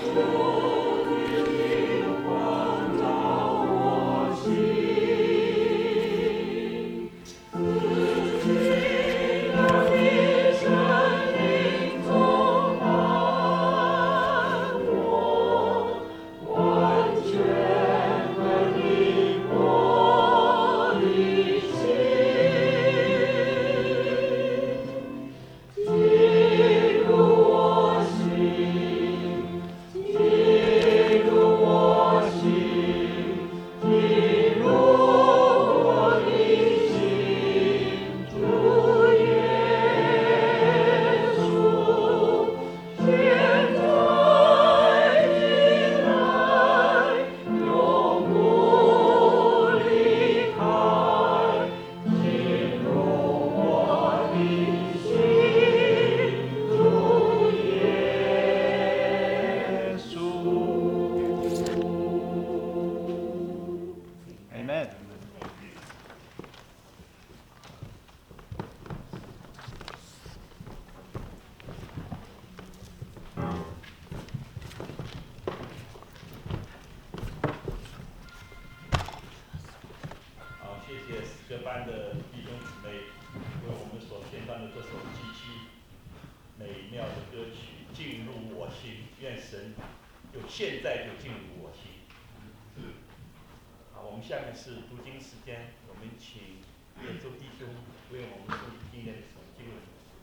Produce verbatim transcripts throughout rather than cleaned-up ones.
现在就进入我心。好，我们下面是读经时间，我们请叶周弟兄为我们读今天的首经文。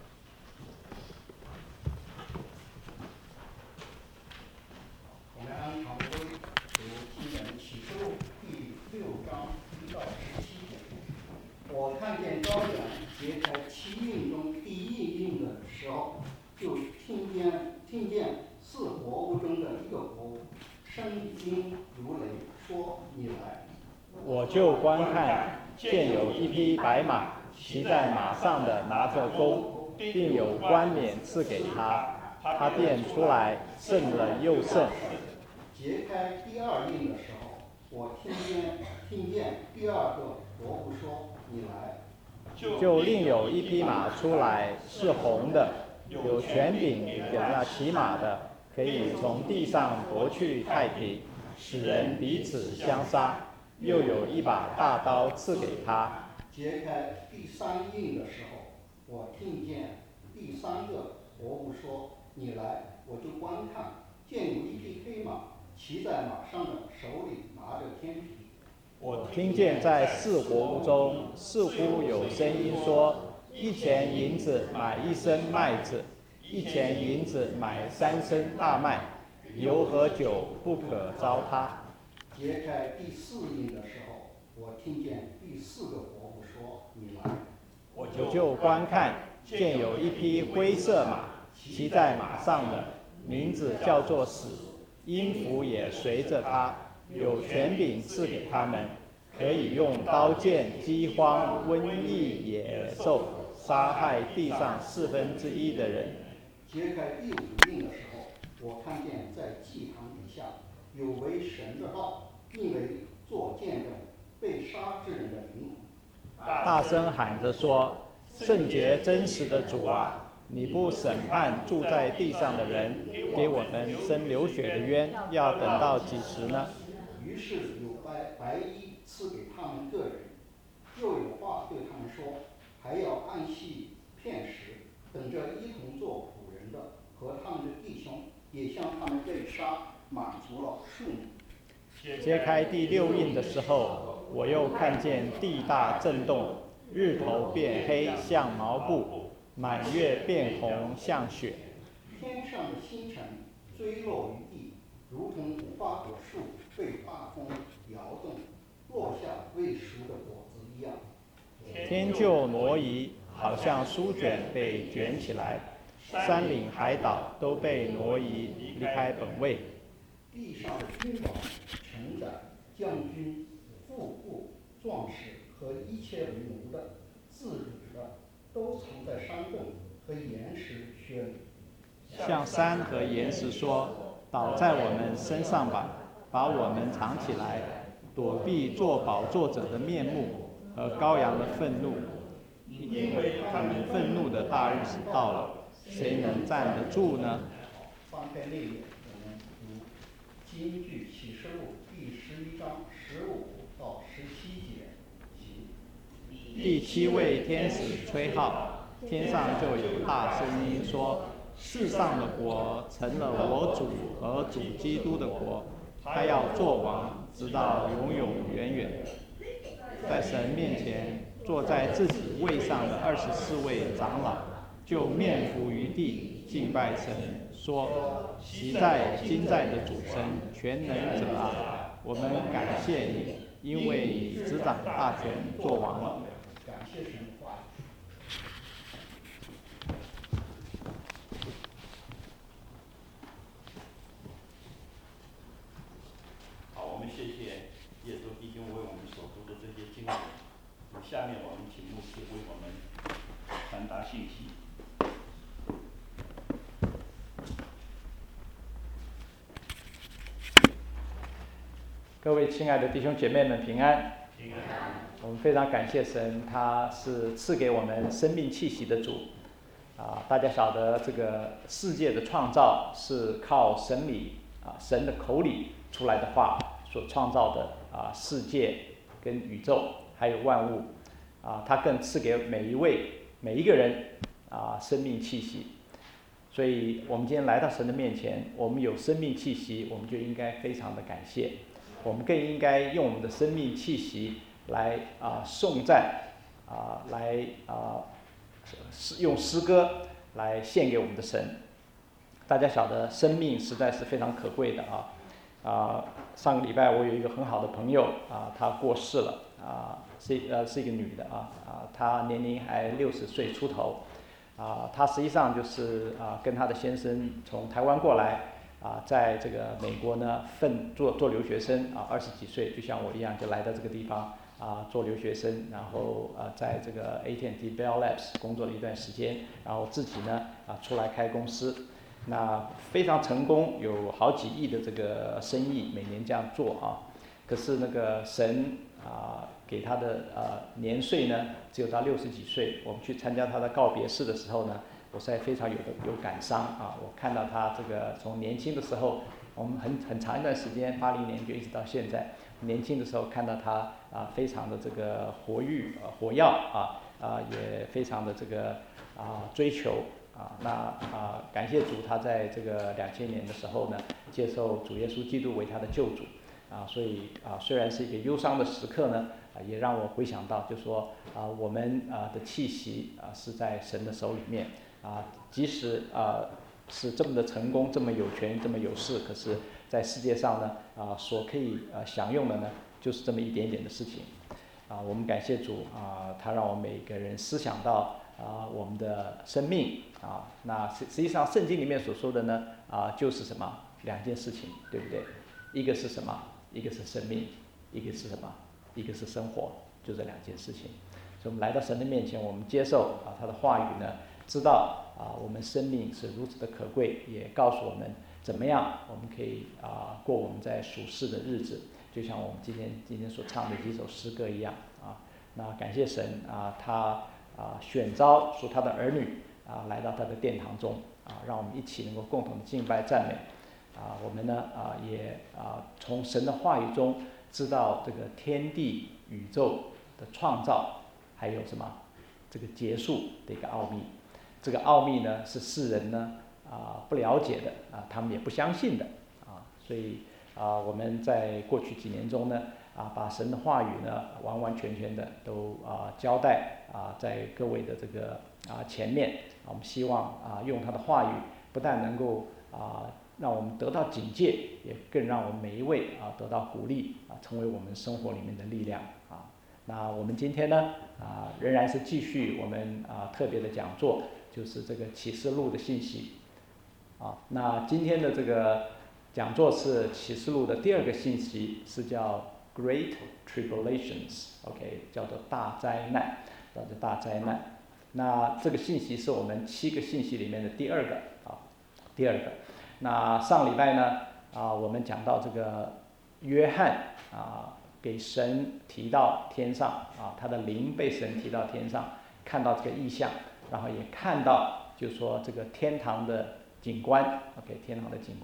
我们按常规读经文启示录第六章一到十七节。我看见羔羊揭开七印中第一印的时候，就听见听见四活物中的一个活物，声音如雷，说：“你来。” 我就观看，见有一匹白马，骑在马上的拿着弓，并有冠冕赐给他，他便出来，胜了又胜。 揭开第二印的时候，我听见听见第二个活物说：“你来。” 就另有一匹马出来，是红的，有权柄给那骑马的，可以从地上夺去太平，使人彼此相杀。又有一把大刀赐给他。 揭开第三印的时候，我听见第三个活物说：“你来。”我就观看，见有一匹黑马，骑在马上的，手里拿着天平。 我听见在四活物中似乎有声音说：“一钱银子买一升麦子，一钱银子买三升大麦，油和酒不可糟蹋。” 揭开第四印的时候，我听见第四个活物说：“你来。” 我就观看，见有一匹灰色马，骑在马上的，名字叫做死，音符也随着他，有权柄赐给他们，可以用刀剑、饥荒、瘟疫、野兽杀害地上四分之一的人。 揭开第五印的时候，我看见在祭坛底下有为神的道，并为做见证被杀之人的灵魂， 大声喊着说：“圣洁真实的主啊，你不审判住在地上的人，给我们生流血的冤，要等到几时呢？” 于是有白白衣赐给他们个人，又有话对他们说：“还要按系片石，等着一同做仆人的和他们的弟兄，也向他们被杀满足了数目。” 揭开第六印的时候，我又看见地大震动，日头变黑像毛布，满月变红像雪。 天上的星辰坠落于地，如同无花果树被大风摇动，落下未熟的果子一样。 天就挪移，好像书卷被卷起来，山岭海岛都被挪移离开本位。 地上的君王、臣宰、将军、富户、壮士和一切为奴的、自主的，都藏在山洞和岩石穴里。 向山和岩石说：“倒在我们身上吧，把我们藏起来，躲避做宝座者的面目和羔羊的愤怒，因为他们愤怒的大日子到了，谁能站得住呢？” 翻开内页，我们读新据启示录第十一章十五到十七节。行。 第七位天使吹号，天上就有大声音说：世上的国成了我主和主基督的国，他要作王，直到永永远远。在神面前坐在自己位上的二十四位长老，就面伏于地敬拜神，说：昔在今在的主神，全能者啊，我们感谢你，因为你执掌大权，作王了。 感谢神的话。 好，我们谢谢叶州弟兄为我们所读的这些经文。下面我们请牧师为我们传达信息。 各位亲爱的弟兄姐妹们平安。 平安。 我们非常感谢神，他是赐给我们生命气息的主。啊，大家晓得这个世界的创造是靠神里啊神的口里出来的话所创造的啊世界跟宇宙还有万物啊，他更赐给每一位每一个人啊生命气息。所以我们今天来到神的面前，我们有生命气息，我们就应该非常的感谢。我们更应该用我们的生命气息来啊颂赞啊，来啊用诗歌来献给我们的神。大家晓得生命实在是非常可贵的啊啊！上个礼拜我有一个很好的朋友啊，她过世了啊，是呃是一个女的啊啊，她年龄还六十岁出头啊，她实际上就是啊跟她的先生从台湾过来。啊，在这个美国呢，奋做做留学生啊，二十几岁，就像我一样，就来到这个地方啊，做留学生，然后啊，在这个 A T and T Bell Labs 工作了一段时间，然后自己呢啊出来开公司，那非常成功，有好几亿的这个生意，每年这样做啊。可是那个神啊给他的呃年岁呢，只有到六十几岁。我们去参加他的告别式的时候呢。我实在非常有有感伤啊！我看到他这个从年轻的时候，我们很很长一段时间，八零年就一直到现在，年轻的时候看到他啊，非常的这个活跃、呃、活跃啊啊，也非常的这个啊追求啊。那啊，感谢主，他在这个两千年的时候呢，接受主耶稣基督为他的救主啊。所以啊，虽然是一个忧伤的时刻呢，啊，也让我回想到，就说啊，我们啊的气息啊是在神的手里面。啊，即使啊是这么的成功，这么有权，这么有势，可是，在世界上呢，啊所可以啊享用的呢，就是这么一点点的事情。啊，我们感谢主啊，他让我们每个人思想到啊我们的生命啊。那实实际上圣经里面所说的呢，啊就是什么两件事情，对不对？一个是什么？一个是生命，一个是什么？一个是生活，就这两件事情。所以我们来到神的面前，我们接受啊他的话语呢。知道啊，我们生命是如此的可贵，也告诉我们怎么样我们可以啊过我们在属世的日子，就像我们今天今天所唱的几首诗歌一样啊。那感谢神啊，他啊选召属他的儿女啊来到他的殿堂中啊，让我们一起能够共同的敬拜赞美啊。我们呢啊也啊从神的话语中知道这个天地宇宙的创造，还有什么这个结束的一个奥秘。这个奥秘呢，是世人呢啊不了解的啊，他们也不相信的啊，所以啊，我们在过去几年中呢啊，把神的话语呢完完全全的都啊交代啊在各位的这个啊前面，我们希望啊用他的话语，不但能够啊让我们得到警戒，也更让我们每一位啊得到鼓励啊，成为我们生活里面的力量啊。那我们今天呢啊仍然是继续我们啊特别的讲座。就是这个启示录的信息，啊，那今天的这个讲座是启示录的第二个信息，是叫 Great Tribulations，OK， 叫做大灾难，叫做大灾难。那这个信息是我们七个信息里面的第二个啊，第二个。那上礼拜呢啊，我们讲到这个约翰啊，给神提到天上啊，他的灵被神提到天上，看到这个异象。然后也看到，就是说这个天堂的景观 ，OK， 天堂的景观。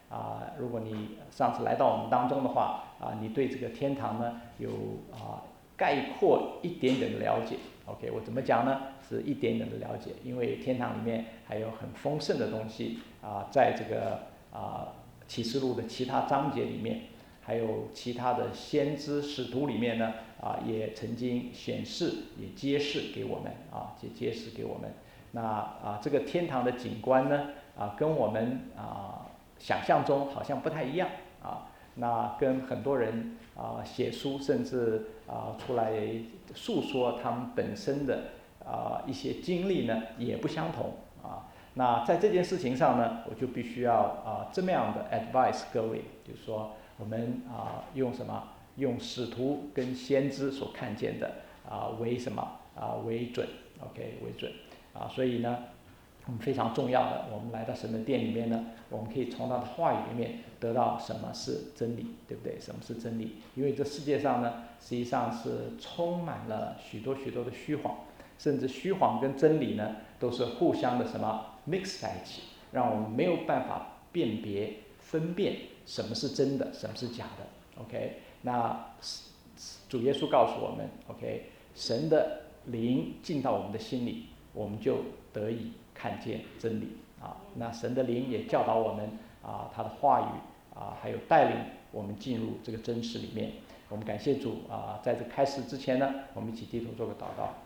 啊，如果你上次来到我们当中的话，啊，你对这个天堂呢有啊概括一点点的了解。OK， 我怎么讲呢？是一点点的了解，因为天堂里面还有很丰盛的东西啊，在这个啊启示录的其他章节里面，还有其他的先知使徒里面呢，啊，也曾经显示，也揭示给我们啊，也揭示给我们。那啊，这个天堂的景观呢，啊，跟我们啊想象中好像不太一样啊。那跟很多人啊写书，甚至啊出来诉说他们本身的啊一些经历呢，也不相同啊。那在这件事情上呢，我就必须要啊这么样的 advice 各位，就是说我们啊用什么？用使徒跟先知所看见的啊为什么啊为准 ？OK 为准啊，所以呢。我们非常重要的，我们来到神的殿里面呢，我们可以从他的话语里面得到什么是真理，对不对？什么是真理？因为这世界上呢，实际上是充满了许多许多的虚谎，甚至虚谎跟真理呢，都是互相的什么 mix 在一起，让我们没有办法辨别、分辨什么是真的，什么是假的。OK， 那主耶稣告诉我们 ，OK， 神的灵进到我们的心里，我们就得以看见真理啊，那神的灵也教导我们啊，他的话语啊，还有带领我们进入这个真实里面。我们感谢主啊，在这开始之前呢，我们一起低头做个祷告。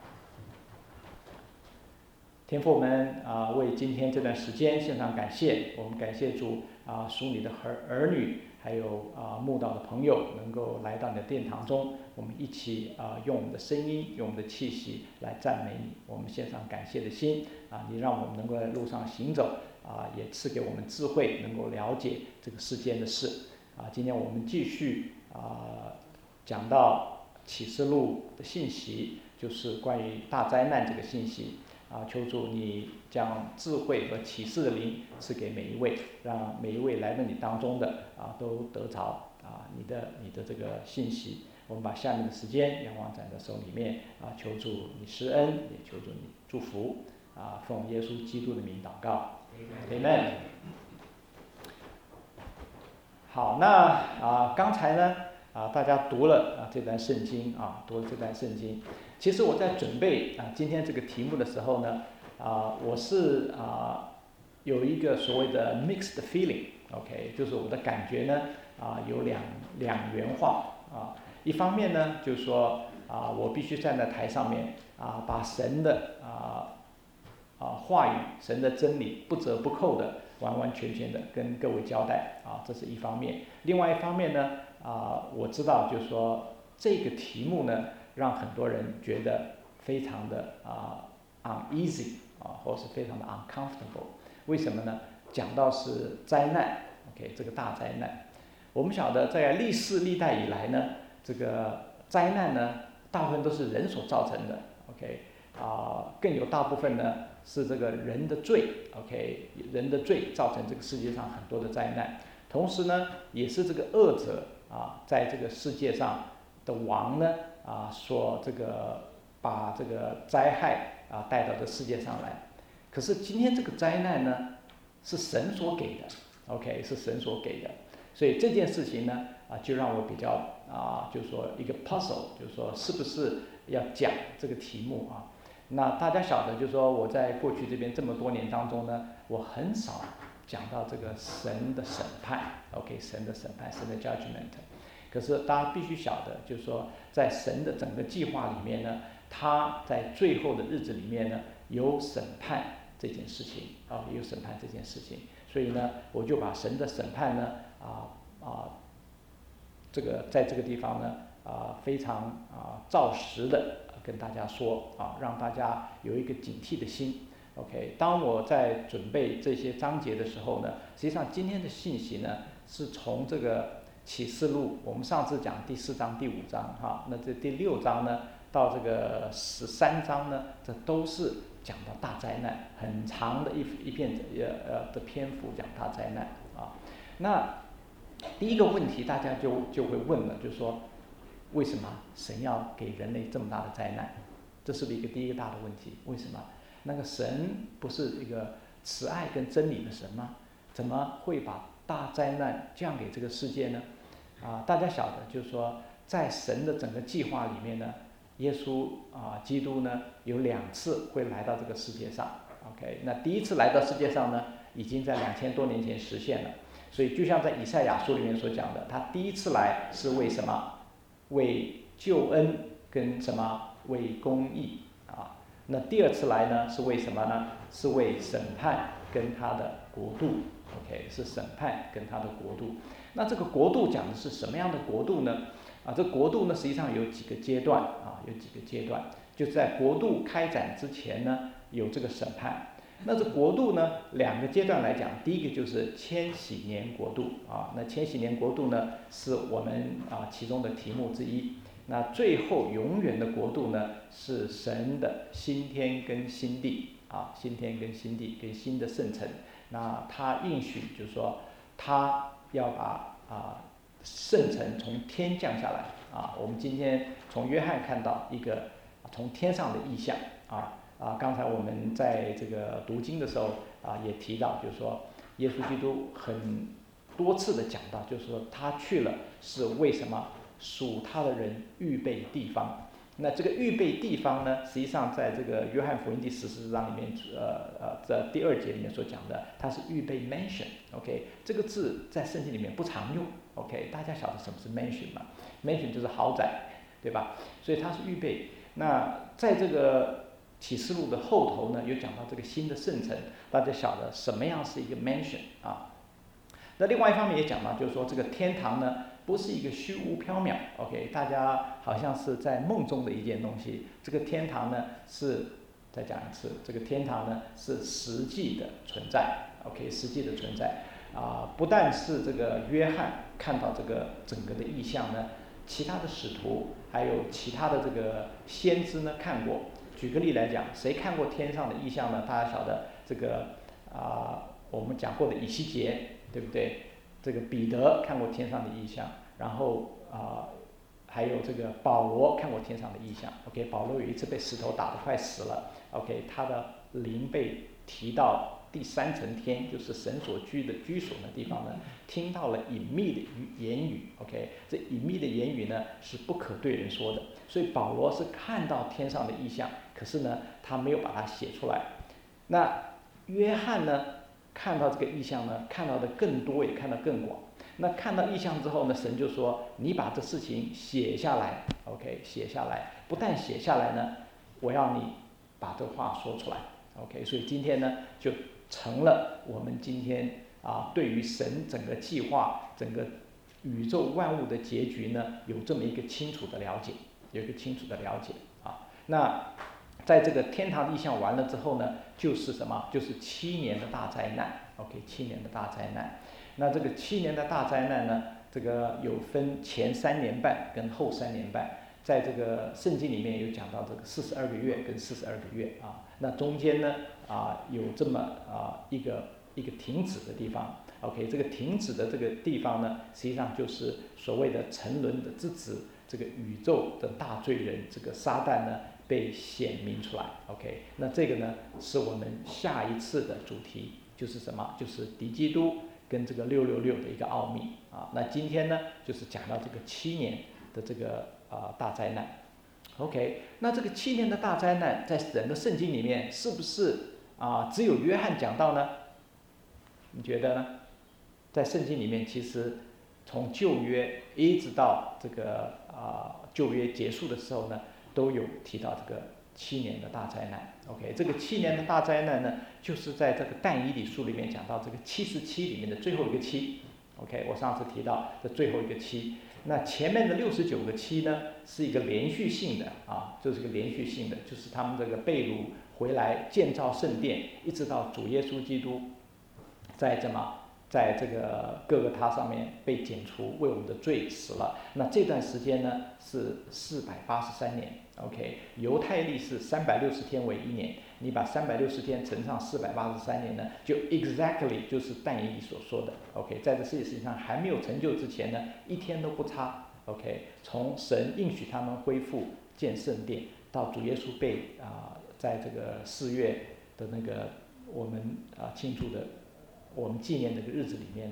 天父们啊，为今天这段时间献上感谢，我们感谢主啊，属你的儿儿女，还有啊慕道的朋友能够来到你的殿堂中，我们一起啊用我们的声音，用我们的气息来赞美你。我们献上感谢的心啊，你让我们能够在路上行走啊，也赐给我们智慧，能够了解这个世间的事啊。今天我们继续啊讲到启示录的信息，就是关于大灾难这个信息。啊，求主你将智慧和启示的灵赐给每一位，让每一位来到你当中的啊都得着啊你的你的这个信息。我们把下面的时间仰望在你的手里面啊，求主你施恩，也求主你祝福啊，奉耶稣基督的名祷告 ，Amen。好，那啊刚才呢啊大家读了啊这段圣经啊，读了这段圣经。其实我在准备啊今天这个题目的时候呢，啊我是啊有一个所谓的 mixed feeling，OK， 就是我的感觉呢啊有两两元化啊。一方面呢就是说啊我必须站在台上面啊把神的啊啊话语、神的真理不折不扣的完完全全的跟各位交代啊，这是一方面。另外一方面呢啊我知道就是说这个题目呢。让很多人觉得非常的啊、uh, uneasy 啊，或是非常的 uncomfortable。为什么呢？讲到是灾难 ，OK， 这个大灾难。我们晓得在历世历代以来呢，这个灾难呢，大部分都是人所造成的 ，OK， 啊、呃，更有大部分呢是这个人的罪 ，OK， 人的罪造成这个世界上很多的灾难。同时呢，也是这个恶者啊，在这个世界上的王呢。啊，说这个把这个灾害啊带到这世界上来，可是今天这个灾难呢是神所给的 ，OK， 是神所给的，所以这件事情呢啊就让我比较啊，就是说一个 puzzle， 就是说是不是要讲这个题目啊？那大家晓得，就是说我在过去这边这么多年当中呢，我很少讲到这个神的审判 ，OK， 神的审判，神的 judgment。可是大家必须晓得，就是说，在神的整个计划里面呢，他在最后的日子里面呢，有审判这件事情啊，有审判这件事情。所以呢，我就把神的审判呢，啊啊，这个在这个地方呢，啊非常啊照实的跟大家说啊，让大家有一个警惕的心。OK， 当我在准备这些章节的时候呢，实际上今天的信息呢，是从这个。启示录，我们上次讲第四章、第五章，哈，那这第六章呢，到这个十三章呢，这都是讲到大灾难，很长的一一片呃呃的篇幅讲大灾难啊。那第一个问题大家就就会问了，就是说，为什么神要给人类这么大的灾难？这是不是一个第一个大的问题？为什么？那个神不是一个慈爱跟真理的神吗？怎么会把大灾难降给这个世界呢？啊，大家晓得，就是说，在神的整个计划里面呢，耶稣啊，基督呢，有两次会来到这个世界上。OK， 那第一次来到世界上呢，已经在两千多年前实现了。所以就像在以赛亚书里面所讲的，他第一次来是为什么？为救恩跟什么？为公义啊。那第二次来呢，是为什么呢？是为审判跟他的国度。OK， 是审判跟他的国度。那这个国度讲的是什么样的国度呢？啊，这国度呢，实际上有几个阶段啊，有几个阶段。就是在国度开展之前呢，有这个审判。那这国度呢，两个阶段来讲，第一个就是千禧年国度啊。那千禧年国度呢，是我们啊其中的题目之一。那最后永远的国度呢，是神的新天跟新地啊，新天跟新地跟新的圣城。那他应许就是说，他要把啊圣城从天降下来啊。我们今天从约翰看到一个从天上的意象啊啊，刚才我们在这个读经的时候啊也提到，就是说耶稣基督很多次的讲到，就是说他去了是为什么？属他的人预备地方。那这个预备地方呢，实际上在这个约翰福音第十四章里面，呃呃，这第二节里面所讲的，它是预备 mansion。OK， 这个字在圣经里面不常用。OK， 大家晓得什么是 mansion 吗 ？mansion 就是豪宅，对吧？所以它是预备。那在这个启示录的后头呢，有讲到这个新的圣城，大家晓得什么样是一个 mansion 啊？那另外一方面也讲到，就是说这个天堂呢，不是一个虚无缥缈 ，OK， 大家好像是在梦中的一件东西。这个天堂呢是，再讲一次，这个天堂呢是实际的存在 ，OK， 实际的存在啊、呃，不但是这个约翰看到这个整个的意象呢，其他的使徒还有其他的这个先知呢看过。举个例来讲，谁看过天上的意象呢？大家晓得这个啊、呃，我们讲过的以西结，对不对？这个彼得看过天上的异象，然后啊、呃，还有这个保罗看过天上的异象。OK， 保罗有一次被石头打得快死了。OK， 他的灵被提到第三层天，就是神所居的居所的地方呢，听到了隐秘的言语。OK， 这隐秘的言语呢是不可对人说的。所以保罗是看到天上的异象，可是呢他没有把它写出来。那约翰呢？看到这个意象呢，看到的更多，也看得更广。那看到意象之后呢，神就说：“你把这事情写下来 ，OK， 写下来。不但写下来呢，我要你把这话说出来 ，OK。所以今天呢，就成了我们今天啊，对于神整个计划、整个宇宙万物的结局呢，有这么一个清楚的了解，有一个清楚的了解啊。那。在这个天堂意象完了之后呢，就是什么？就是七年的大灾难。OK， 七年的大灾难。那这个七年的大灾难呢，这个有分前三年半跟后三年半。在这个圣经里面有讲到这个四十二个月跟四十二个月啊。那中间呢啊有这么啊一个一个停止的地方。OK， 这个停止的这个地方呢，实际上就是所谓的沉沦的之子，这个宇宙的大罪人，这个撒旦呢。被显明出来 ，OK， 那这个呢是我们下一次的主题，就是什么？就是敌基督跟这个六六六的一个奥秘啊。那今天呢就是讲到这个七年的这个啊、呃、大灾难 ，OK， 那这个七年的大灾难在整个圣经里面是不是啊、呃、只有约翰讲到呢？你觉得呢？在圣经里面其实从旧约一直到这个啊、呃、旧约结束的时候呢。都有提到这个七年的大灾难 ，OK， 这个七年的大灾难呢，就是在这个但以理书里面讲到这个七十七里面的最后一个七 ，OK， 我上次提到这最后一个七，那前面的六十九个七呢是一个连续性的啊，就是一个连续性的，就是他们这个被掳回来建造圣殿，一直到主耶稣基督在这么。在这个各个他上面被剪除，为我们的罪死了。那这段时间呢是四百八十三年 ，OK， 犹太历是三百六十天为一年，你把三百六十天乘上四百八十三年呢，就 exactly 就是但以理所说的 ，OK， 在这世界上还没有成就之前呢，一天都不差 ，OK， 从神应许他们恢复建圣殿，到主耶稣被啊、呃，在这个四月的那个我们啊、呃、庆祝的。我们纪念这个日子里面呢，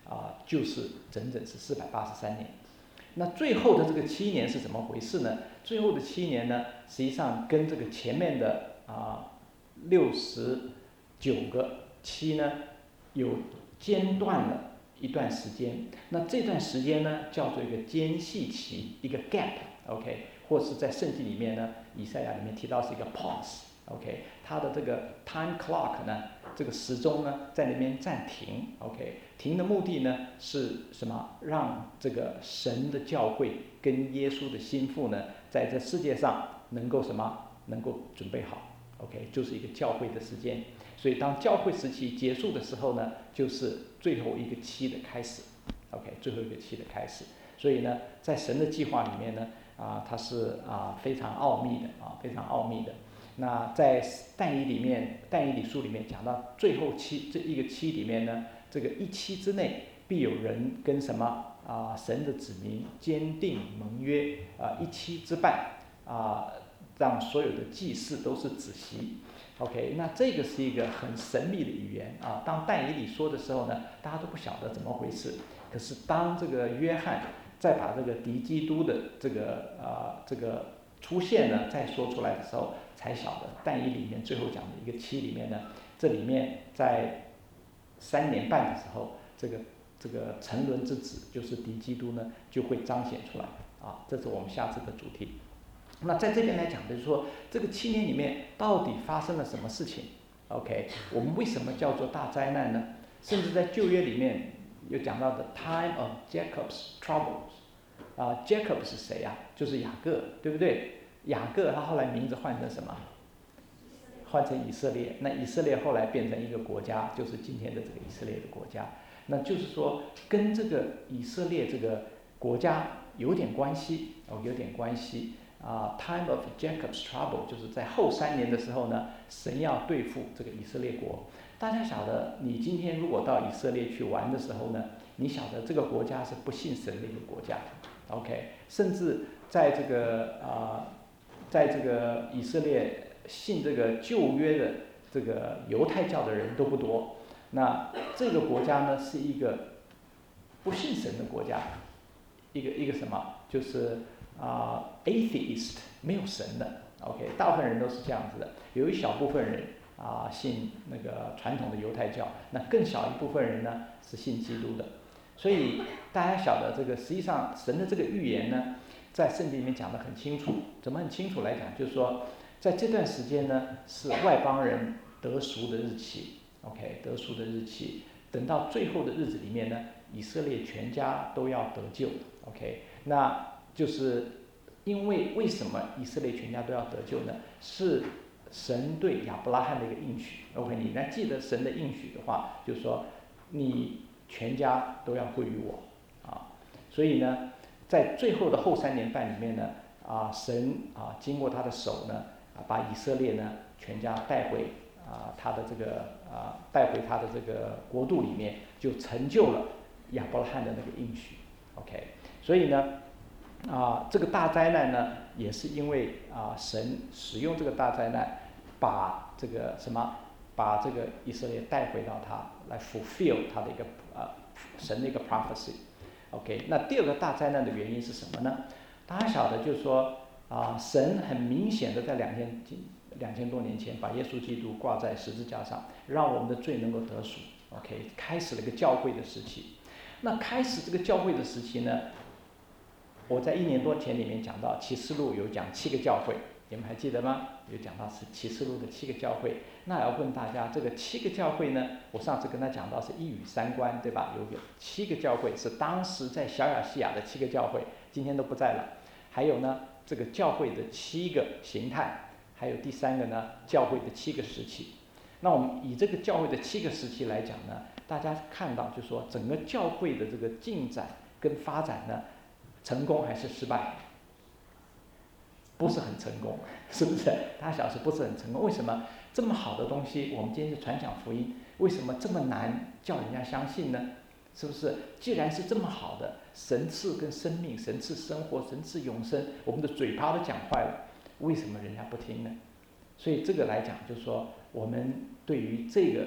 啊，就是整整是四百八十三年。那最后的这个七年是怎么回事呢？最后的七年呢，实际上跟这个前面的啊六十九个期呢有间断了一段时间。那这段时间呢叫做一个间隙期，一个 gap，OK， 或是在圣经里面呢，以赛亚里面提到是一个 pause，OK， 它的这个 time clock 呢，这个时钟呢在那边暂停 ，OK， 停的目的呢是什么？让这个神的教会跟耶稣的心腹呢，在这世界上能够什么？能够准备好 ，OK， 就是一个教会的时间。所以当教会时期结束的时候呢，就是最后一个期的开始 ，OK， 最后一个期的开始。所以呢，在神的计划里面呢，啊，它是啊非常奥秘的啊，非常奥秘的。那在但以理里面，但以理书里面讲到最后期这一个期里面呢，这个一期之内必有人跟什么啊神的子民坚定盟约啊，一期之半啊，让所有的祭祀都是止息。OK， 那这个是一个很神秘的语言啊。当但以理说的时候呢，大家都不晓得怎么回事。可是当这个约翰再把这个敌基督的这个啊这个出现呢再说出来的时候，才晓得但以理里面最后讲的一个期里面呢，这里面在三年半的时候，这个这个沉沦之子就是敌基督呢就会彰显出来啊。这是我们下次的主题。那在这边来讲，就是说这个七年里面到底发生了什么事情 ？OK， 我们为什么叫做大灾难呢？甚至在旧约里面有讲到的 time of Jacob's troubles， 啊 ，Jacob 是谁啊？就是雅各，对不对？雅各他后来名字换成什么？换成以色列。那以色列后来变成一个国家，就是今天的这个以色列的国家。那就是说跟这个以色列这个国家有点关系，哦，有点关系。啊、uh, ，Time of Jacob's trouble， 就是在后三年的时候呢，神要对付这个以色列国。大家晓得，你今天如果到以色列去玩的时候呢，你晓得这个国家是不信神的一个国家 ，OK， 甚至在这个啊、呃，在这个以色列信这个旧约的这个犹太教的人都不多。那这个国家呢，是一个不信神的国家，一个一个什么，就是。啊、uh, ，atheist 没有神的 ，OK， 大部分人都是这样子的，有一小部分人啊、呃、信那个传统的犹太教，那更小一部分人呢是信基督的，所以大家晓得这个实际上神的这个预言呢，在圣经里面讲得很清楚，怎么很清楚来讲，就是说在这段时间呢是外邦人得赎的日期 ，OK， 得赎的日期，等到最后的日子里面呢，以色列全家都要得救 ，OK， 那。就是因为为什么以色列全家都要得救呢？是神对亚伯拉罕的一个应许。OK， 你还记得神的应许的话，就是说你全家都要归于我啊。所以呢，在最后的后三年半里面呢，啊，神啊经过他的手呢，啊把以色列呢全家带回啊他的这个啊带回他的这个国度里面，就成就了亚伯拉罕的那个应许。OK， 所以呢。啊，这个大灾难呢，也是因为啊，神使用这个大灾难，把这个什么，把这个以色列带回到他来 fulfill 他的一个啊神的一个 prophecy。OK， 那第二个大灾难的原因是什么呢？大家晓得，就是说啊，神很明显的在两千两千多年前把耶稣基督挂在十字架上，让我们的罪能够得赎。OK， 开始了一个教会的时期。那开始这个教会的时期呢？我在一年多前里面讲到启示录有讲七个教会，你们还记得吗？有讲到是启示录的七个教会。那要问大家，这个七个教会呢？我上次跟他讲到是一语三关，对吧？有个七个教会是当时在小亚细亚的七个教会，今天都不在了。还有呢，这个教会的七个形态，还有第三个呢，教会的七个时期。那我们以这个教会的七个时期来讲呢，大家看到就是说整个教会的这个进展跟发展呢。成功还是失败？不是很成功，是不是？大家晓得是不是很成功？为什么这么好的东西，我们今天是传讲福音，为什么这么难叫人家相信呢？是不是？既然是这么好的神赐跟生命，神赐生活，神赐永生，我们的嘴巴都讲坏了，为什么人家不听呢？所以这个来讲，就是说我们对于这个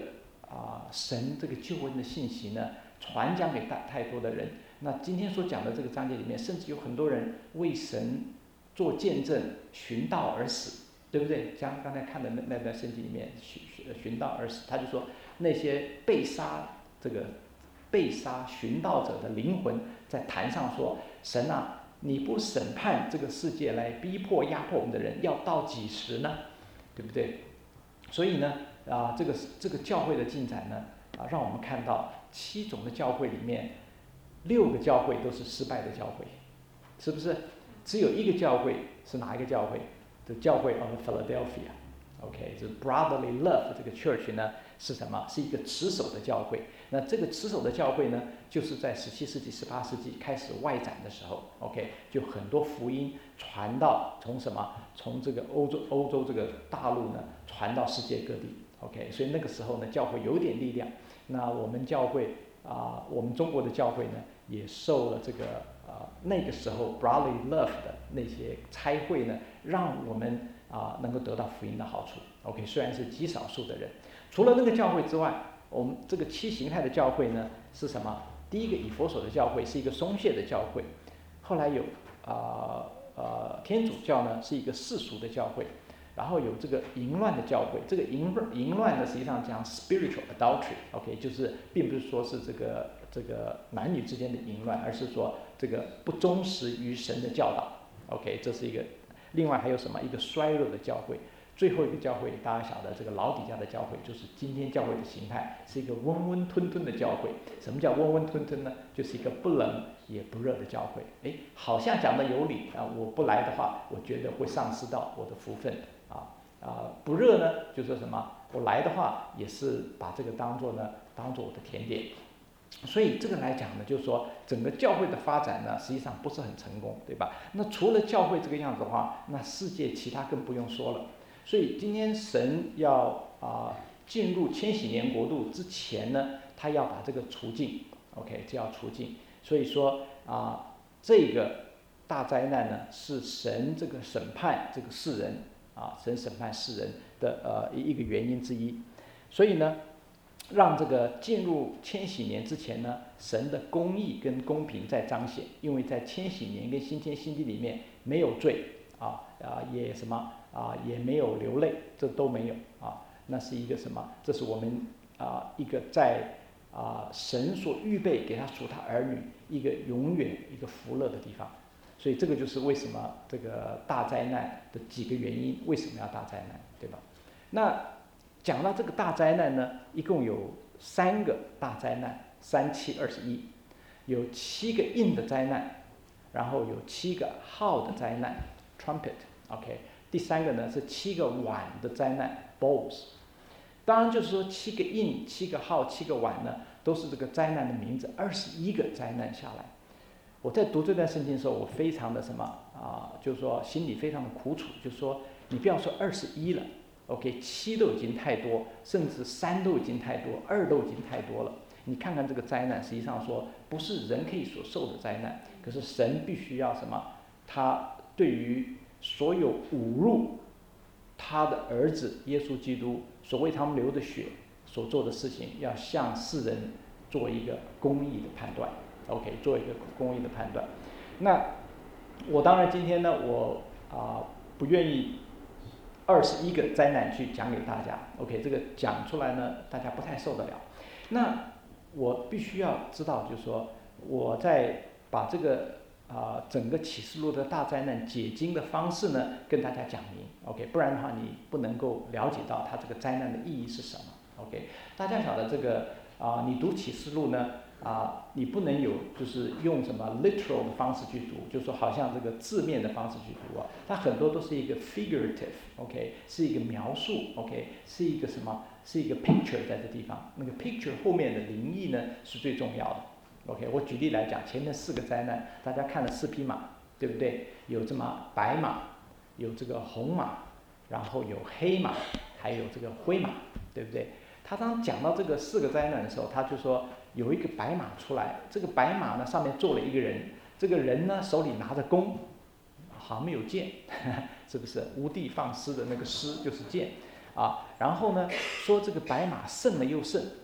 啊、神这个救恩的信息呢传讲给太太多的人。那今天所讲的这个章节里面，甚至有很多人为神做见证，寻道而死，对不对？像刚才看的那那段圣经里面，寻寻道而死，他就说那些被杀这个被杀寻道者的灵魂在坛上说：神啊，你不审判这个世界来逼迫压迫我们的人，要到几时呢？对不对？所以呢，啊，这个这个教会的进展呢，啊，让我们看到七种的教会里面，六个教会都是失败的教会，是不是？只有一个教会是哪一个教会？的教会 of Philadelphia。OK， 这 Brotherly Love 这个 church 呢是什么？是一个持守的教会。那这个持守的教会呢，就是在十七世纪、十八世纪开始外展的时候 ，OK， 就很多福音传到从什么？从这个欧洲欧洲这个大陆呢传到世界各地 ，OK， 所以那个时候呢，教会有点力量。那我们教会啊、呃，我们中国的教会呢，也受了这个呃那个时候 Brotherly Love 的那些差会呢，让我们啊、呃、能够得到福音的好处。OK， 虽然是极少数的人。除了那个教会之外，我们这个七形态的教会呢是什么？第一个以弗所的教会是一个松懈的教会，后来有啊 呃, 呃天主教呢是一个世俗的教会，然后有这个淫乱的教会。这个淫淫乱呢实际上讲 spiritual adultery，OK， 就是并不是说是这个这个男女之间的淫乱，而是说这个不忠实于神的教导。OK， 这是一个。另外还有什么？一个衰弱的教会。最后一个教会，大家晓得，这个老底嘉的教会就是今天教会的形态，是一个温温吞吞的教会。什么叫温温吞吞呢？就是一个不冷也不热的教会。哎，好像讲的有理啊！我不来的话，我觉得会丧失到我的福分啊啊！不热呢，就说什么？我来的话，也是把这个当做呢，当做我的甜点。所以这个来讲呢，就是说整个教会的发展呢，实际上不是很成功，对吧？那除了教会这个样子的话，那世界其他更不用说了。所以今天神要啊、呃、进入千禧年国度之前呢，他要把这个除尽 ，OK， 这要除尽。所以说啊、呃，这个大灾难呢，是神这个审判这个世人啊，神审判世人的呃一个原因之一。所以呢，让这个进入千禧年之前呢，神的公义跟公平在彰显，因为在千禧年跟新天新地里面没有罪啊啊也什么。啊，也没有流泪，这都没有啊。那是一个什么？这是我们啊一个在啊神所预备给他属他儿女一个永远一个福乐的地方。所以这个就是为什么这个大灾难的几个原因，为什么要大灾难，对吧？那讲到这个大灾难呢，一共有三个大灾难，三七二十一，有七个印的灾难，然后有七个号的灾难 ，trumpet，OK。第三个呢是七个碗的灾难 ，bowls。当然就是说七个印、七个号、七个碗呢，都是这个灾难的名字。二十一个灾难下来，我在读这段圣经的时候，我非常的什么啊、呃，就是说心里非常的苦楚，就是说你不要说二十一了 ，OK， 七都已经太多，甚至三都已经太多，二都已经太多了。你看看这个灾难，实际上说不是人可以所受的灾难，可是神必须要什么？他对于所有侮辱他的儿子耶稣基督所为他们流的血所做的事情，要向世人做一个公义的判断 ，OK， 做一个公义的判断。那我当然今天呢，我啊、呃、不愿意二十一个灾难去讲给大家 ，OK， 这个讲出来呢，大家不太受得了。那我必须要知道，就是说我在把这个。啊、呃，整个启示录的大灾难解经的方式呢，跟大家讲明 ，OK， 不然的话你不能够了解到它这个灾难的意义是什么 ，OK。大家晓得这个啊、呃，你读启示录呢啊、呃，你不能有就是用什么 literal 的方式去读，就是说好像这个字面的方式去读啊，它很多都是一个 figurative，OK， 是一个描述 ，OK， 是一个什么？是一个 picture 在这地方，那个 picture 后面的灵意呢是最重要的。OK， 我举例来讲，前面四个灾难，大家看了四匹马，对不对？有这么白马，有这个红马，然后有黑马，还有这个灰马，对不对？他当讲到这个四个灾难的时候，他就说有一个白马出来，这个白马呢上面坐了一个人，这个人呢手里拿着弓，好像没有箭，呵呵是不是？无的放矢的那个矢就是箭啊。然后呢说这个白马胜了又胜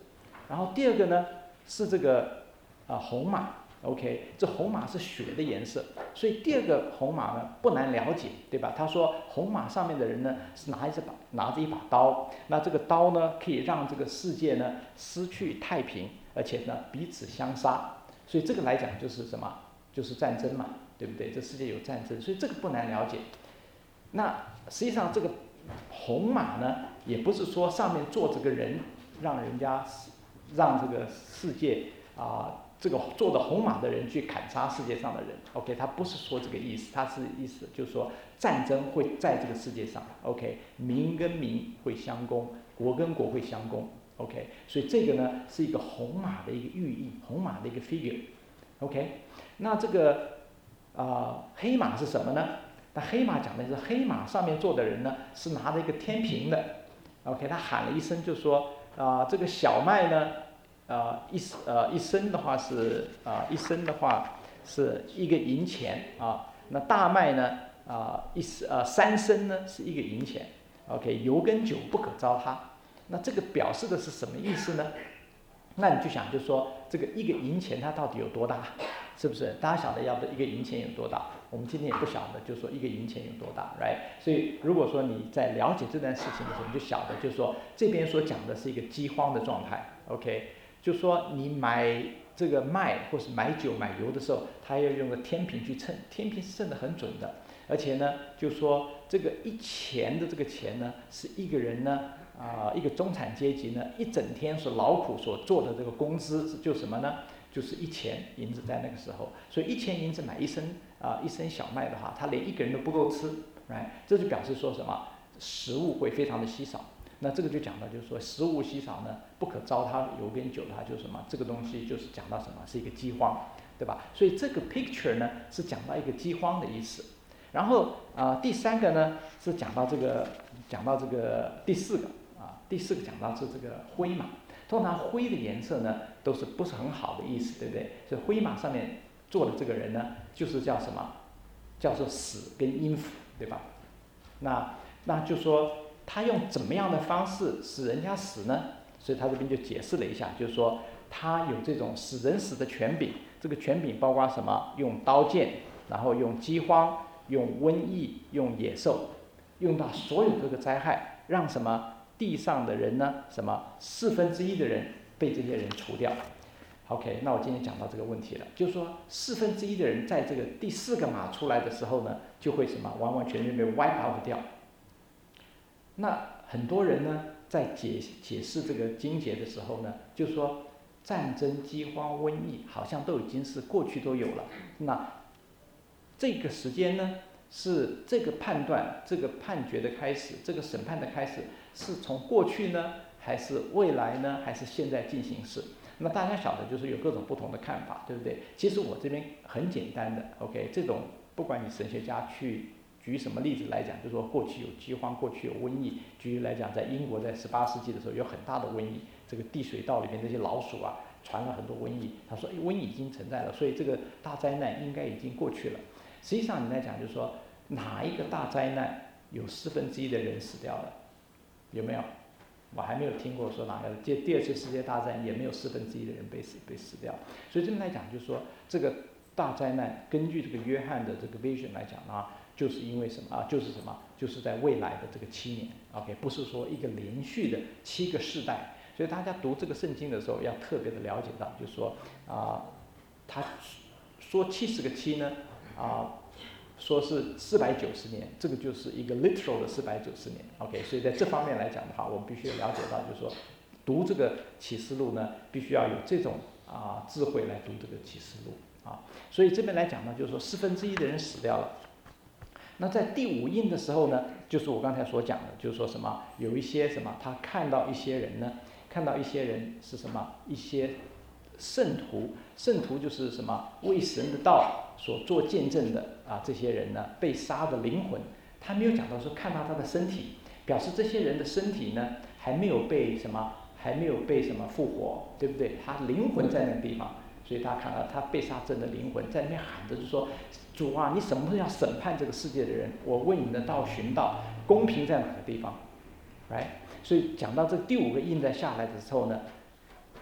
然后第二个呢是这个啊、呃、红马 ，OK， 这红马是血的颜色，所以第二个红马呢不难了解，对吧？他说红马上面的人呢是拿着把拿着一把刀，那这个刀呢可以让这个世界呢失去太平，而且呢彼此相杀，所以这个来讲就是什么？就是战争嘛，对不对？这世界有战争，所以这个不难了解。那实际上这个红马呢，也不是说上面坐着个人，让人家让这个世界啊、呃，这个坐着红马的人去砍杀世界上的人。OK， 他不是说这个意思，他是意思就是说战争会在这个世界上。OK， 民跟民会相攻，国跟国会相攻。OK， 所以这个呢是一个红马的一个寓意，红马的一个 figure。OK， 那这个啊、呃、黑马是什么呢？那黑马讲的是黑马上面坐的人呢是拿着一个天平的。OK， 他喊了一声就说啊、呃、这个小麦呢呃一呃一升的话是啊、呃、一升的话是一个银钱啊，那大麦呢啊、呃、一呃三升呢是一个银钱。OK， 油跟酒不可糟蹋。那这个表示的是什么意思呢？那你就想，就说这个一个银钱它到底有多大，是不是？大家晓得要不一个银钱有多大？我们今天也不晓得，就说一个银钱有多大 ，right？ 所以如果说你在了解这件事情的时候，你就晓得，就是说这边所讲的是一个饥荒的状态 ，OK？ 就说你买这个麦或是买酒买油的时候，他要用个天平去称，天平是称得很准的，而且呢，就说这个一钱的这个钱呢，是一个人呢。啊、呃，一个中产阶级呢，一整天所劳苦所做的这个工资，就什么呢？就是一钱银子在那个时候，所以一钱银子买一升啊、呃、一升小麦的话，他连一个人都不够吃，right？ 这就表示说什么？食物会非常的稀少。那这个就讲到就是说，食物稀少呢，不可糟蹋油跟酒的话，就是什么？这个东西就是讲到什么？是一个饥荒，对吧？所以这个 picture 呢是讲到一个饥荒的意思。然后啊、呃，第三个呢是讲到这个，讲到这个第四个。第四个讲到是这个灰马，通常灰的颜色呢都是不是很好的意思，对不对？所以灰马上面坐的这个人呢，就是叫什么？叫做死跟阴府，对吧？那那就说他用怎么样的方式使人家死呢？所以他这边就解释了一下，就是说他有这种使人死的权柄，这个权柄包括什么？用刀剑，然后用饥荒，用瘟疫，用野兽，用到所有这个灾害，让什么？地上的人呢，什么四分之一的人被这些人除掉。OK， 那我今天讲到这个问题了，就是说四分之一的人在这个第四个马出来的时候呢，就会什么完完全全被 wipe out 掉。那很多人呢，在解解释这个经节的时候呢，就说战争、饥荒、瘟疫好像都已经是过去都有了。那这个时间呢，是这个判断、这个判决的开始，这个审判的开始。是从过去呢，还是未来呢，还是现在进行式？那大家晓得，就是有各种不同的看法，对不对？其实我这边很简单的 ，OK， 这种不管你神学家去举什么例子来讲，就说过去有饥荒，过去有瘟疫。举例来讲，在英国在十八世纪的时候有很大的瘟疫，这个地水道里面那些老鼠啊，传了很多瘟疫。他说，哎，瘟疫已经存在了，所以这个大灾难应该已经过去了。实际上你来讲，就是说哪一个大灾难有四分之一的人死掉了？有没有？我还没有听过说哪个第第二次世界大战也没有四分之一的人被死被死掉。所以这边来讲，就是说这个大灾难，根据这个约翰的这个 vision 来讲啊，就是因为什么啊？就是什么？就是在未来的这个七年 ，OK， 不是说一个连续的七个世代。所以大家读这个圣经的时候，要特别的了解到，就是说啊，他说七十个七呢，啊。说是四百九十年，这个就是一个 literal 的四百九十年 ，OK， 所以在这方面来讲的话，我们必须了解到，就是说读这个启示录呢，必须要有这种啊智慧来读这个启示录啊。所以这边来讲呢，就是说四分之一的人死掉了。那在第五印的时候呢，就是我刚才所讲的，就是说什么有一些什么，他看到一些人呢，看到一些人是什么一些圣徒，圣徒就是什么为神的道所做见证的啊，这些人呢被杀的灵魂，他没有讲到说看到他的身体，表示这些人的身体呢还没有被什么，还没有被什么复活，对不对？他灵魂在那个地方，所以他看到他被杀阵的灵魂在那边喊着，就说：“主啊，你什么时候要审判这个世界的人？我为你的道寻道，公平在哪个地方？” right？ 所以讲到这第五个印在下来的时候呢，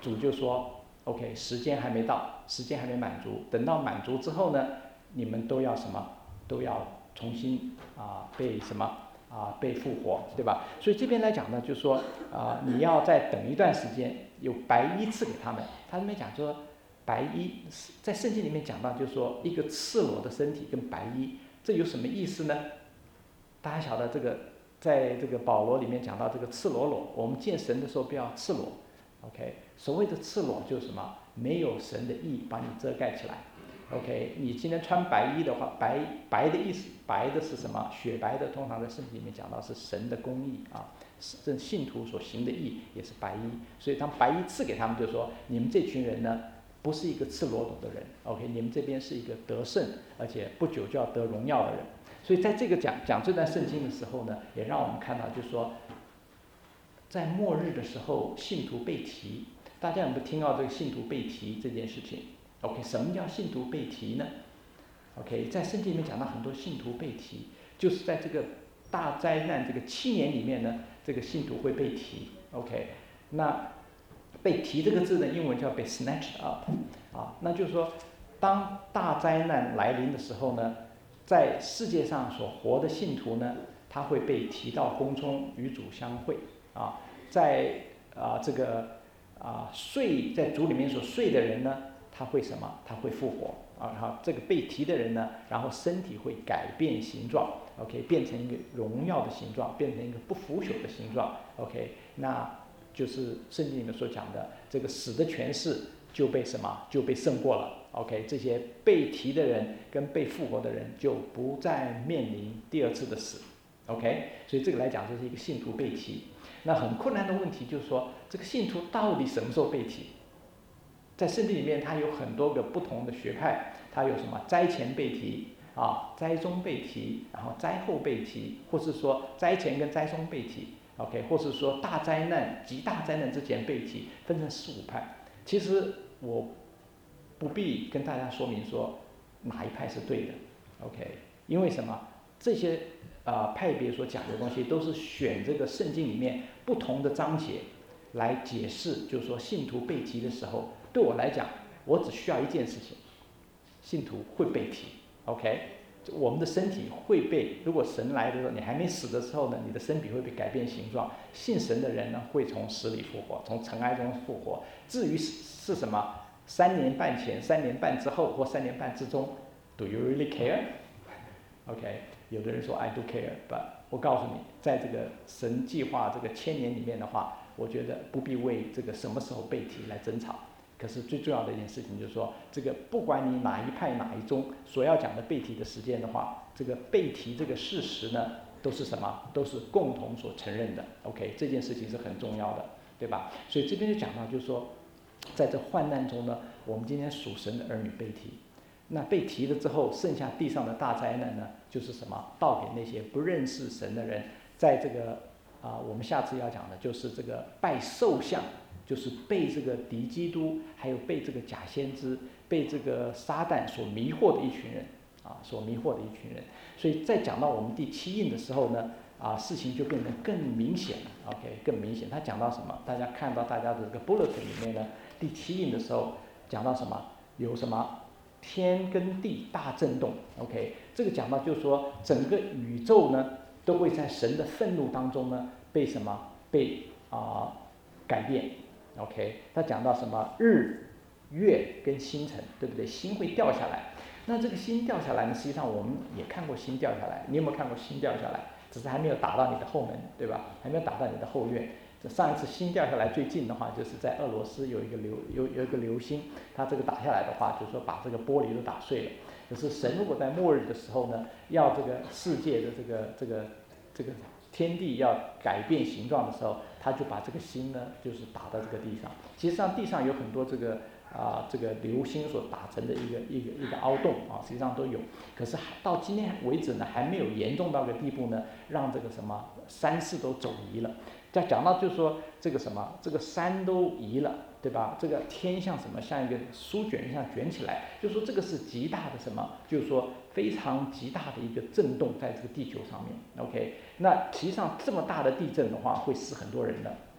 主就说 OK， 时间还没到，时间还没满足，等到满足之后呢，你们都要什么？都要重新啊被什么啊被复活，对吧？所以这边来讲呢，就是说啊你要再等一段时间，有白衣赐给他们。他这边讲说白衣在圣经里面讲到，就是说一个赤裸的身体跟白衣，这有什么意思呢？大家晓得这个，在这个保罗里面讲到这个赤裸裸，我们见神的时候不要赤裸。OK， 所谓的赤裸就是什么？没有神的义把你遮盖起来。OK， 你今天穿白衣的话，白白的意思，白的是什么？雪白的，通常在圣经里面讲到是神的公义啊，这信徒所行的义也是白衣。所以当白衣赐给他们，就说你们这群人呢，不是一个赤裸裸的人。OK， 你们这边是一个得胜，而且不久就要得荣耀的人。所以在这个讲讲这段圣经的时候呢，也让我们看到，就是说，在末日的时候，信徒被提。大家有没有听到这个信徒被提这件事情 ？OK， 什么叫信徒被提呢 ？OK， 在圣经里面讲到很多信徒被提，就是在这个大灾难这个七年里面呢，这个信徒会被提。OK， 那被提这个字的英文叫被 snatched up， 啊，那就是说，当大灾难来临的时候呢，在世界上所活的信徒呢，他会被提到空中与主相会啊，在啊这个啊睡在主里面所睡的人呢，他会什么？他会复活啊，好，这个被提的人呢，然后身体会改变形状 ，OK， 变成一个荣耀的形状，变成一个不腐朽的形状 ，OK， 那就是圣经里面所讲的这个死的权势就被什么？就被胜过了。OK， 这些被提的人跟被复活的人就不再面临第二次的死。OK， 所以这个来讲就是一个信徒被提。那很困难的问题就是说，这个信徒到底什么时候被提？在圣经里面，它有很多个不同的学派，它有什么灾前被提啊，灾中被提，然后灾后被提，或是说灾前跟灾中被提。OK， 或是说大灾难、极大灾难之前被提，分成四五派。其实我不必跟大家说明说哪一派是对的 ，OK， 因为什么？这些啊、呃、派别所讲的东西都是选这个圣经里面不同的章节来解释，就是说信徒被提的时候，对我来讲，我只需要一件事情，信徒会被提 ，OK， 我们的身体会被，如果神来的时候，你还没死的时候呢，你的身体会被改变形状，信神的人呢会从死里复活，从尘埃中复活。至于是什么？三年半前、三年半之后或三年半之中 ，Do you really care? OK， 有的人说 I do care，but 我告诉你，在这个神计划这个千年里面的话，我觉得不必为这个什么时候被提来争吵。可是最重要的一件事情就是说，这个不管你哪一派哪一宗所要讲的被提的时间的话，这个被提这个事实呢，都是什么？都是共同所承认的。OK， 这件事情是很重要的，对吧？所以这边就讲到，就是说。在这患难中呢，我们今天属神的儿女被提，那被提了之后，剩下地上的大灾难呢，就是什么？倒给那些不认识神的人，在这个啊、呃，我们下次要讲的就是这个拜兽像，就是被这个敌基督，还有被这个假先知，被这个撒旦所迷惑的一群人啊，所迷惑的一群人。所以在讲到我们第七印的时候呢。啊，事情就变得更明显了 ，OK， 更明显。他讲到什么？大家看到大家的这个 bulletin 里面呢，第七印的时候讲到什么？有什么天跟地大震动 ，OK， 这个讲到就是说整个宇宙呢都会在神的愤怒当中呢被什么？被啊、呃、改变 ，OK。他讲到什么？日、月跟星辰，对不对？星会掉下来。那这个星掉下来呢，实际上我们也看过星掉下来。你有没有看过星掉下来？只是还没有打到你的后门，对吧？还没有打到你的后院。这上一次星掉下来最近的话，就是在俄罗斯有一个流有有一个流星，它这个打下来的话，就是说把这个玻璃都打碎了。可是神如果在末日的时候呢，要这个世界的这个这个这个天地要改变形状的时候，他就把这个星呢，就是打到这个地上。其实上地上有很多这个。啊，这个流星所打成的一个一个一个凹洞啊，实际上都有。可是到今天为止呢，还没有严重到个地步呢，让这个什么山势都走移了。再讲到就是说这个什么，这个山都移了，对吧？这个天像什么，像一个书卷一样卷起来，就是说这个是极大的什么，就是说非常极大的一个震动在这个地球上面。OK， 那实际上这么大的地震的话，会死很多人的。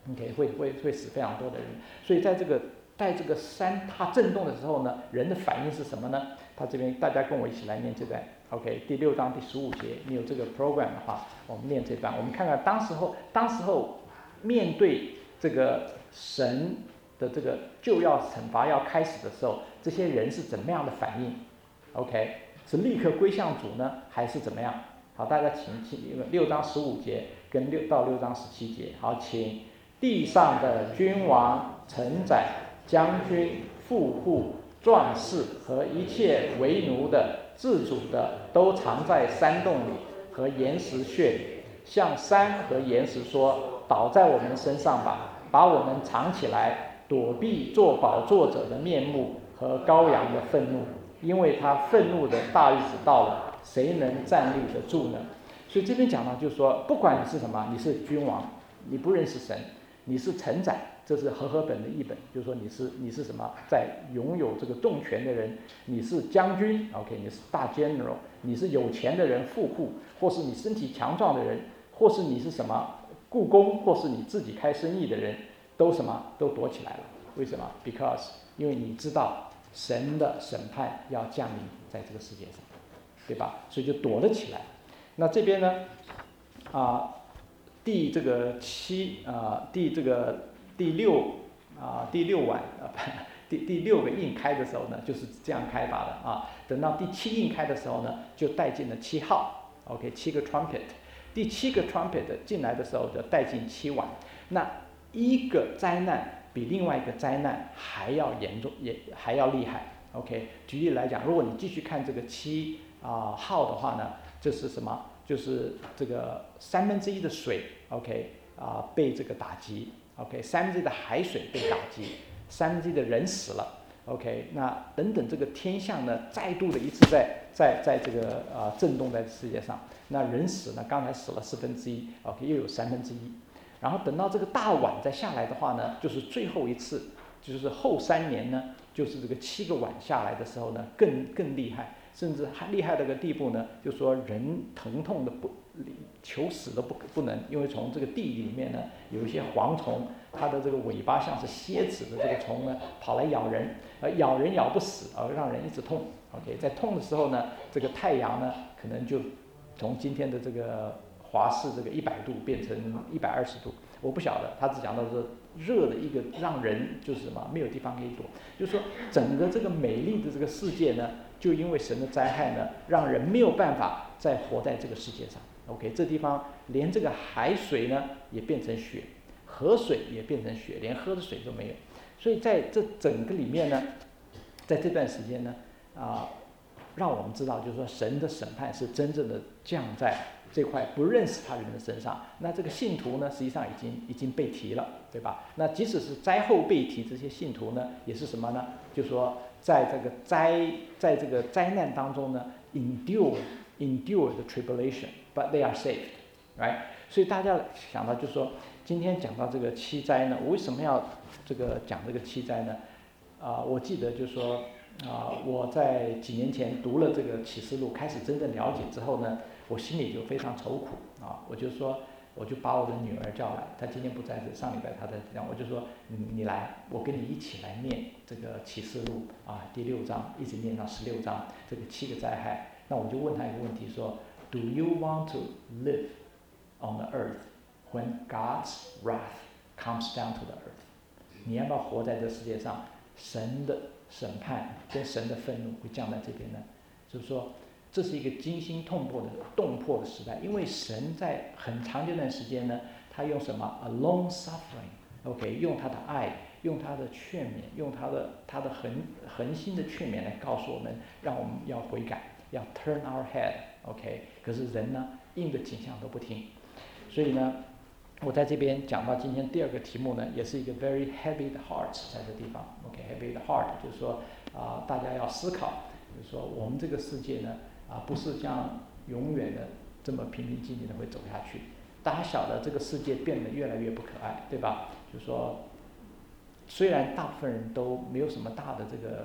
OK 会会会死非常多的人。所以在这个在这个山它震动的时候呢，人的反应是什么呢？他这边大家跟我一起来念这段 OK 第六章第十五节，你有这个 program 的话，我们念这段，我们看看当时候当时候面对这个神的这个就要惩罚要开始的时候，这些人是怎么样的反应 ？OK， 是立刻归向主呢，还是怎么样？好，大家请请六章十五节跟六到六章十七节。好，请地上的君王、臣宰、将军、富户、壮士和一切为奴的、自主的，都藏在山洞里和岩石穴里，向山和岩石说：“倒在我们身上吧，把我们藏起来，躲避做宝座者的面目和羔羊的愤怒，因为他愤怒的大日子到了，谁能站立得住呢？”所以这边讲到，就是说，不管你是什么，你是君王，你不认识神，你是臣宰，这是和合本的译本，就是说你是你是什么，在拥有这个重权的人，你是将军 ，OK， 你是大 general， 你是有钱的人，富户，或是你身体强壮的人，或是你是什么雇工，或是你自己开生意的人，都什么都躲起来了。为什么 ？Because 因为你知道神的审判要降临在这个世界上，对吧？所以就躲了起来。那这边呢，啊、呃，第这个七啊、呃，第这个第六啊、呃，第六晚啊、呃，第第六个印开的时候呢，就是这样开法的啊。等到第七印开的时候呢，就带进了七号 ，OK， 七个 trumpet， 第七个 trumpet 进来的时候就带进七碗。那一个灾难比另外一个灾难还要严重，也还要厉害 ，OK。举例来讲，如果你继续看这个七啊、呃、号的话呢，这是什么？就是这个三分之一的水 ，OK 啊、呃、被这个打击 ，OK， 三分之一的海水被打击，三分之一的人死了 ，OK， 那等等这个天象呢，再度的一次在在在这个呃震动在世界上。那人死呢，刚才死了四分之一 ，OK， 又有三分之一。然后等到这个大碗再下来的话呢，就是最后一次，就是后三年呢，就是这个七个碗下来的时候呢，更更厉害。甚至还厉害到个地步呢，就说人疼痛的不求死都不不能，因为从这个地里面呢，有一些蝗虫，它的这个尾巴像是蝎子的这个虫呢，跑来咬人，而咬人咬不死，而让人一直痛。OK， 在痛的时候呢，这个太阳呢，可能就从今天的这个华氏这个一百度变成一百二十度，我不晓得，他只讲到说热的一个让人就是什么没有地方可以躲，就是说整个这个美丽的这个世界呢。就因为神的灾害呢，让人没有办法再活在这个世界上。OK， 这地方连这个海水呢也变成血，河水也变成血，连喝的水都没有。所以在这整个里面呢，在这段时间呢，啊、呃，让我们知道，就是说神的审判是真正的降在这块不认识他人的身上。那这个信徒呢，实际上已经已经被提了，对吧？那即使是灾后被提，这些信徒呢，也是什么呢？就说。在这个灾，在这个灾难当中呢 ，endure endure the tribulation，but they are saved， right？ 所以大家想到就是说，今天讲到这个七灾呢，我为什么要这个讲这个七灾呢？啊、呃，我记得就是说，啊、呃，我在几年前读了这个启示录，开始真正了解之后呢，我心里就非常愁苦啊，我就说。我就把我的女儿叫来，她今天不在这，上礼拜她在讲，我就说你你来，我跟你一起来念这个启示录啊，第六章一直念到十六章，这个七个灾害。那我就问她一个问题说 ，Do you want to live on the earth when God's wrath comes down to the earth？ 你要不要活在这世界上，神的审判跟神的愤怒会降在这边呢？就是说。这是一个惊心痛破的动魄的时代，因为神在很长一段时间呢，他用什么 ？A long suffering，OK， 用他的爱，用他的劝勉，用他的他的恒恒心的劝勉来告诉我们，让我们要悔改，要 turn our head，OK。可是人呢，应的景象都不听，所以呢，我在这边讲到今天第二个题目呢，也是一个 very heavy 的 heart 在这地方 ，OK，heavy 的 heart 就是说啊、呃，大家要思考，就是说我们这个世界呢。啊，不是这样永远的这么平平静静的会走下去。大家晓得这个世界变得越来越不可爱，对吧？就是说，虽然大部分人都没有什么大的这个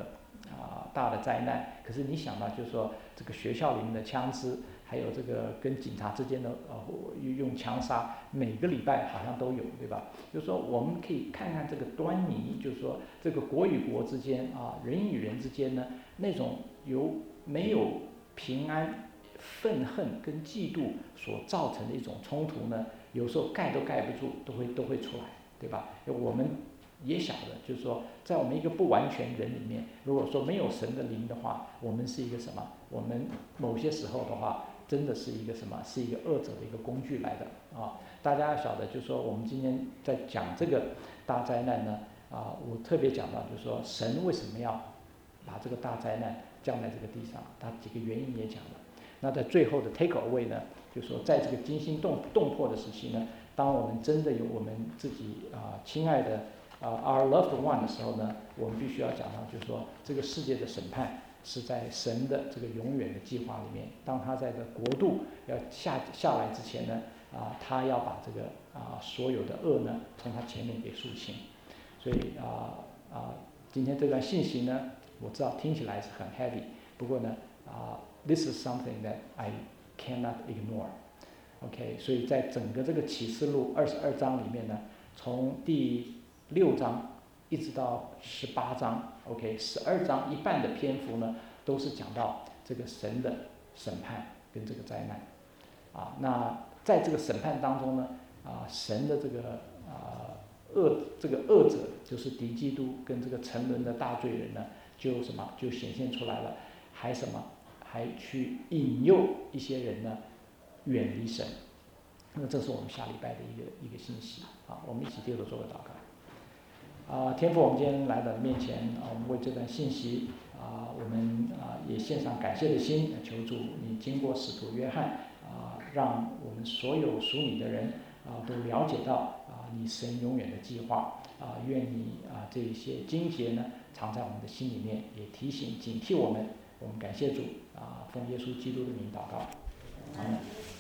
啊大的灾难，可是你想到就是说这个学校里面的枪支，还有这个跟警察之间的呃用枪杀，每个礼拜好像都有，对吧？就是说我们可以看看这个端倪，就是说这个国与国之间啊，人与人之间呢，那种由没有平安、愤恨跟嫉妒所造成的一种冲突呢，有时候盖都盖不住，都会都会出来，对吧？我们也晓得，就是说，在我们一个不完全人里面，如果说没有神的灵的话，我们是一个什么？我们某些时候的话，真的是一个什么？是一个恶者的一个工具来的啊！大家要晓得，就是说，我们今天在讲这个大灾难呢，啊，我特别讲到，就是说，神为什么要把这个大灾难降在这个地上？他几个原因也讲了。那在最后的 take away 呢，就是说，在这个惊心动动魄的时期呢，当我们真的有我们自己啊、呃、亲爱的啊、呃、our loved one 的时候呢，我们必须要讲到，就是说，这个世界的审判是在神的这个永远的计划里面。当他在这国度要下下来之前呢，啊、呃，他要把这个啊、呃、所有的恶呢，从他前面给肃清。所以啊啊、呃呃，今天这段信息呢，我知道听起来是很 heavy， 不过呢啊、呃、，this is something that I cannot ignore。OK， 所以在整个这个启示录二十二章里面呢，从第六章一直到十八章 ，OK， 十二章一半的篇幅呢，都是讲到这个神的审判跟这个灾难。啊，那在这个审判当中呢，啊，神的这个啊恶这个恶者就是敌基督跟这个沉沦的大罪人呢，就什么就显现出来了，还什么还去引诱一些人呢远离神。那这是我们下礼拜的一个一个信息啊，我们一起接着做个祷告。啊，天父，我们今天来到你面前啊，我们为这段信息啊，我们啊也献上感谢的心，求主你经过使徒约翰啊，让我们所有属你的人啊都了解到啊你神永远的计划啊，愿你啊这一些经节呢藏在我们的心里面，也提醒警惕我们。我们感谢主啊，奉耶稣基督的名祷告，阿门。